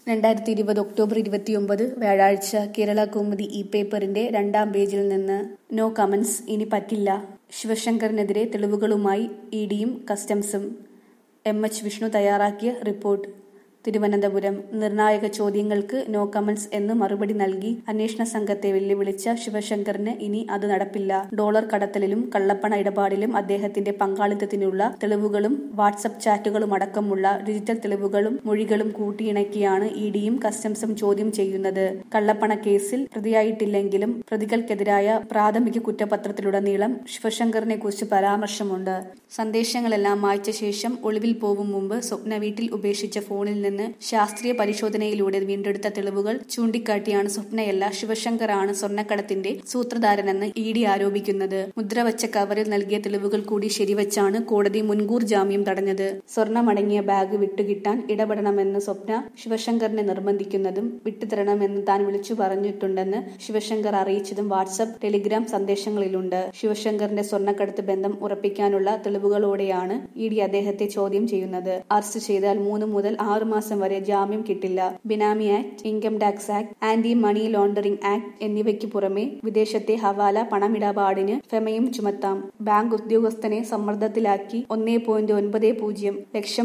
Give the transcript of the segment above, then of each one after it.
2020 October 29 വ്യാഴാഴ്ച കേരള കൗമുദി പേപ്പറിന്റെ 2ാം പേജിൽ നിന്ന് നോ കമന്റ്സ് ഇനി പറ്റില്ല. ശിവശങ്കറിനെതിരെ തെളിവുകളുമായി ഇഡിയും കസ്റ്റംസും. MH വിഷ്ണു തയ്യാറാക്കിയ റിപ്പോർട്ട്. തിരുവനന്തപുരം. നിർണായക ചോദ്യങ്ങൾക്ക് നോ കമന്റ്സ് എന്ന് മറുപടി നൽകി അന്വേഷണ സംഘത്തെ വെല്ലുവിളിച്ച ശിവശങ്കറിന് ഇനി അത് നടപ്പില്ല. ഡോളർ കടത്തലിലും കള്ളപ്പണ ഇടപാടിലും അദ്ദേഹത്തിന്റെ പങ്കാളിത്തത്തിനുള്ള തെളിവുകളും വാട്സ്ആപ്പ് ചാറ്റുകളുമടക്കമുള്ള ഡിജിറ്റൽ തെളിവുകളും മൊഴികളും കൂട്ടിയിണക്കിയാണ് ഇഡിയും കസ്റ്റംസും ചോദ്യം ചെയ്യുന്നത്. കള്ളപ്പണ കേസിൽ പ്രതിയായിട്ടില്ലെങ്കിലും പ്രതികൾക്കെതിരായ പ്രാഥമിക കുറ്റപത്രത്തിലുടനീളം ശിവശങ്കറിനെ കുറിച്ച് പരാമർശമുണ്ട്. സന്ദേശങ്ങളെല്ലാം മായ്ച്ച ശേഷം ഒളിവിൽ പോവും മുമ്പ് സ്വപ്ന വീട്ടിൽ ഉപേക്ഷിച്ച ഫോണിൽ നിന്ന് ശാസ്ത്രീയ പരിശോധനയിലൂടെ വീണ്ടെടുത്ത തെളിവുകൾ ചൂണ്ടിക്കാട്ടിയാണ് സ്വപ്നയല്ല ശിവശങ്കറാണ് സ്വർണ്ണക്കടത്തിന്റെ സൂത്രധാരനെന്ന് ഇഡി ആരോപിക്കുന്നത്. മുദ്രവച്ച കവറിൽ നൽകിയ തെളിവുകൾ കൂടി ശരിവച്ചാണ് കോടതി മുൻകൂർ ജാമ്യം തടഞ്ഞത്. സ്വർണ്ണമടങ്ങിയ ബാഗ് വിട്ടുകിട്ടാൻ ഇടപെടണമെന്ന് സ്വപ്ന ശിവശങ്കറിനെ നിർബന്ധിക്കുന്നതും വിട്ടുതരണമെന്ന് താൻ വിളിച്ചു പറഞ്ഞിട്ടുണ്ടെന്ന് ശിവശങ്കർ അറിയിച്ചതും വാട്സ്ആപ്പ്, ടെലിഗ്രാം സന്ദേശങ്ങളിലുണ്ട്. ശിവശങ്കറിന്റെ സ്വർണ്ണക്കടത്ത് ബന്ധം ഉറപ്പിക്കാനുള്ള തെളിവുകളോടെയാണ് ഇഡി അദ്ദേഹത്തെ ചോദ്യം ചെയ്യുന്നത്. അറസ്റ്റ് ചെയ്താൽ 3 മുതൽ 6 മാസം വരെ ജാമ്യം കിട്ടില്ല. Benami act, income tax act, anti money laundering act എന്നിവയ്ക്ക് പുറമെ വിദേശത്തെ ഹവാല പണമിടപാടിന് ഫെമയും ചുമത്താം. ബാങ്ക് ഉദ്യോഗസ്ഥനെ സമ്മർദ്ദത്തിലാക്കി $1.90 ലക്ഷം,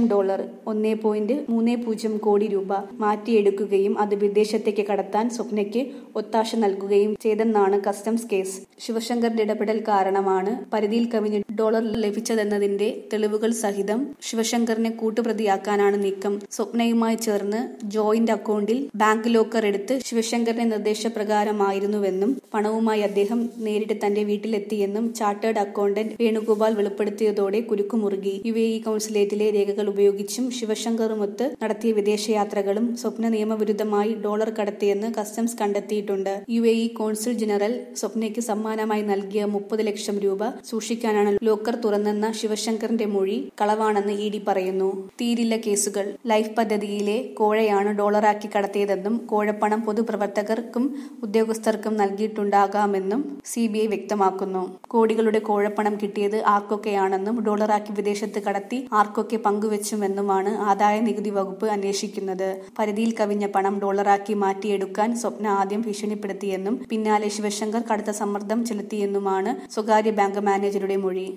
$1.30 കോടി രൂപ മാറ്റിയെടുക്കുകയും അത് വിദേശത്തേക്ക് കടത്താൻ സ്വപ്നയ്ക്ക് ഒത്താശ നൽകുകയും ചെയ്തെന്നാണ് കസ്റ്റംസ് കേസ്. ശിവശങ്കറിന്റെ ഇടപെടൽ കാരണമാണ് പരിധിയിൽ കവിഞ്ഞ് ഡോളർ ലഭിച്ചതെന്നതിന്റെ തെളിവുകൾ സഹിതം ശിവശങ്കറിനെ കൂട്ടുപ്രതിയാക്കാനാണ് നീക്കം. സ്വപ്നയുമായി ചേർന്ന് ജോയിന്റ് അക്കൗണ്ടിൽ ബാങ്ക് ലോക്കർ എടുത്ത് ശിവശങ്കറിന്റെ നിർദ്ദേശപ്രകാരമായിരുന്നുവെന്നും പണവുമായി അദ്ദേഹം നേരിട്ട് തന്റെ വീട്ടിലെത്തിയെന്നും ചാർട്ടേഡ് അക്കൗണ്ടന്റ് വേണുഗോപാൽ വെളിപ്പെടുത്തിയതോടെ കുരുക്കുമുറുകി. UAE കൗൺസിലേറ്റിലെ രേഖകൾ ഉപയോഗിച്ചും ശിവശങ്കറുമൊത്ത് നടത്തിയ വിദേശയാത്രകളും സ്വപ്ന നിയമവിരുദ്ധമായി ഡോളർ കടത്തിയെന്ന് കസ്റ്റംസ് കണ്ടെത്തിയിട്ടുണ്ട്. UAE കോൺസുൽ ജനറൽ സ്വപ്നയ്ക്ക് സമ്മാനമായി നൽകിയ 30 ലക്ഷം രൂപ സൂക്ഷിക്കാനാണ് ലോക്കർ തുറന്നെന്ന ശിവശങ്കറിന്റെ മൊഴി കളവാണെന്ന് ഇഡി പറയുന്നു. തീരില്ല കേസുകൾ. ലൈഫ് പദ്ധതിയിലെ കോഴയാണ് ഡോളറാക്കി കടത്തിയതെന്നും കോഴപ്പണം പൊതുപ്രവർത്തകർക്കും ഉദ്യോഗസ്ഥർക്കും നൽകിയിട്ടുണ്ടാകാമെന്നും CBI വ്യക്തമാക്കുന്നു. കോടികളുടെ കോഴപ്പണം കിട്ടിയത് ആർക്കൊക്കെയാണെന്നും ഡോളറാക്കി വിദേശത്ത് കടത്തി ആർക്കൊക്കെ പങ്കുവെച്ചുമെന്നുമാണ് ആദായ നികുതി വകുപ്പ് അന്വേഷിക്കുന്നത്. പരിധിയിൽ കവിഞ്ഞ പണം ഡോളറാക്കി മാറ്റിയെടുക്കാൻ സ്വപ്ന ആദ്യം ഭീഷണിപ്പെടുത്തിയെന്നും പിന്നാലെ ശിവശങ്കർ കടുത്ത സമ്മർദ്ദം ചെലുത്തിയെന്നുമാണ് സ്വകാര്യ ബാങ്ക് മാനേജരുടെ മൊഴി.